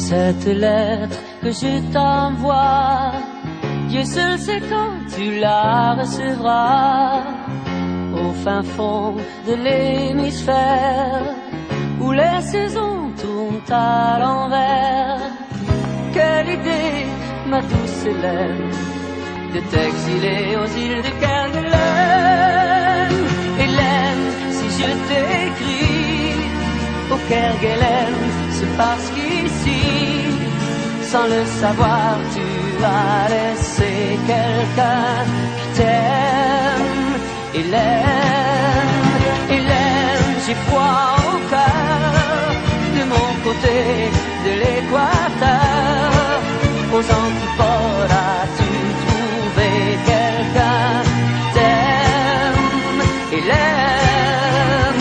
Cette lettre que je t'envoie, Dieu seul sait quand tu la recevras. Au fin fond de l'hémisphère, où les saisons tournent à l'envers. Quelle idée, ma douce Hélène, de t'exiler aux îles de Kerguelen. Hélène, si je t'écris au Kerguelen, c'est parce qu'ici, sans le savoir, tu as laissé quelqu'un qui t'aime. Hélène, Hélène, j'ai froid au cœur, de mon côté de l'équateur. Aux antipodes, as-tu trouvé quelqu'un qui t'aime, Hélène?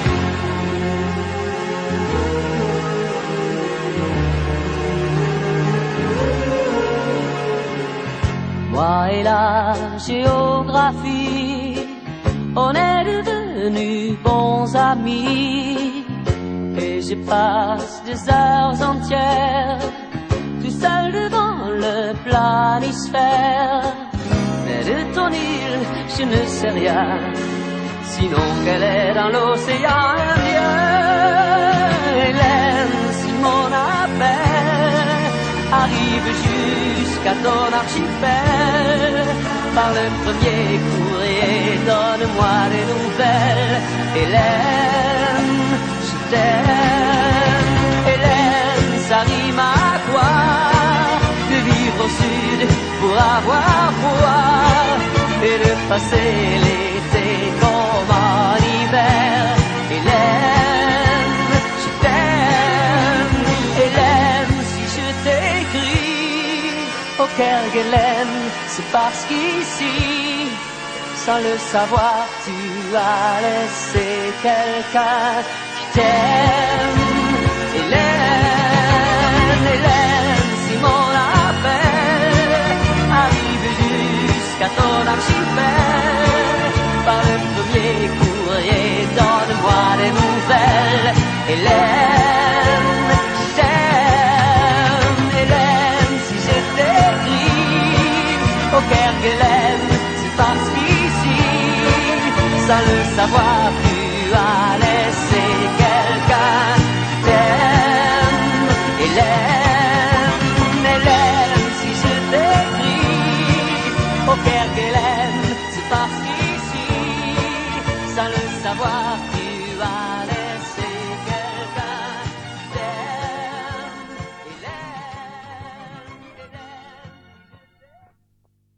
Moi et la géographie, on est devenus bons amis. Et je passe des heures entières tout seul devant le planisphère. Mais de ton île, je ne sais rien, sinon qu'elle est dans l'océan Indien. Hélène, si mon appel arrive jusqu'à ton archipel, par le premier courrier, donne-moi des nouvelles. Hélène, je t'aime. Hélène, ça rime à quoi de vivre au sud pour avoir froid et de passer l'été comme en hiver. Hélène, je t'aime. Hélène, si je t'écris au Kerguelen, c'est parce qu'ici, sans le savoir, tu as laissé quelqu'un qui t'aime. Hélène, Hélène, si mon appel arrive jusqu'à ton archipel, par le premier courrier, donne-moi des nouvelles. Hélène, je t'aime. Hélène, si je t'écris au Kerguelen, c'est parce qu'ici, sans le savoir, tu as laissé quelqu'un qui t'aime. Hélène, Hélène, si je t'écris au Kerguelen, c'est parce qu'ici, sans le savoir, tu as